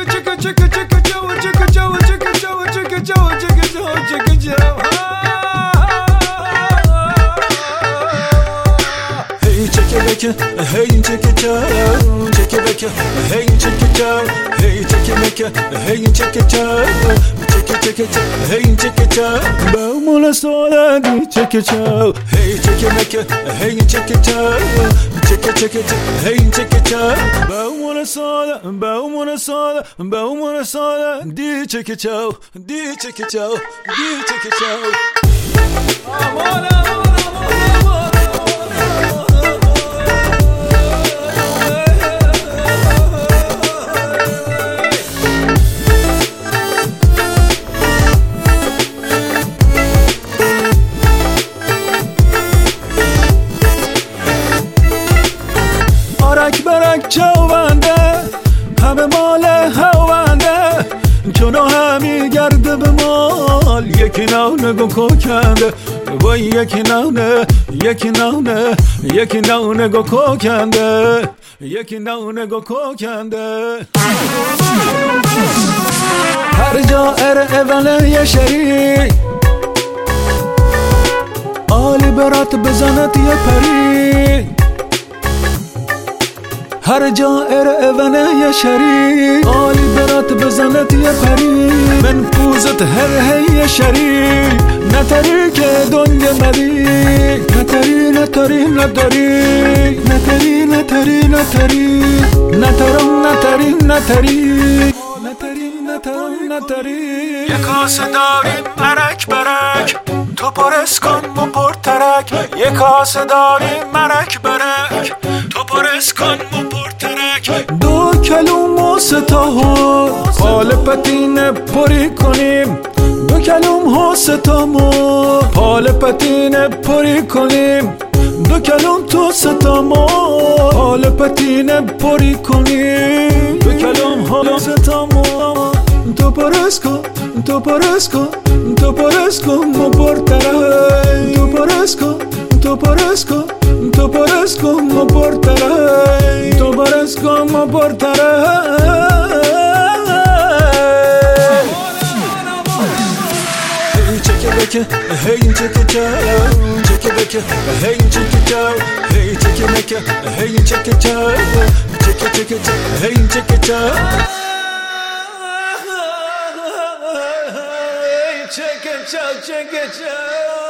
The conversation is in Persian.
همه مال هونده چونو همی گرده به مال یکی نونه گو کوکنده وای یکی نونه گو کوکنده یکی نونه گو کوکنده هر جا اول یه شری آلی برات بزنت یه پری هر جا اول یه شری آلی برات بزنت یه پری من پوزت هر هی شری نتری که دنگ مدی نتری یه کاسه داریم مرک برک تو پرس کن و پرترک یه کاسه داریم مرک برک تو پرس کن و پرترک دو کلوم و ستا پال پتین پری کنیم دو کلوم ها ستامو پال پتین پری کنیم دو کلوم تو ستامو پال پتین پری کنیم دو کلوم ها ستامو تو پرس کن مو پرترک تو پرس کن مو پرترک تو پرس کن مو پرترک Hey, check it out, check it back. Hey, check it out, hey, check it back. Hey, check it out, check it, hey, check it out. Hey, check it out.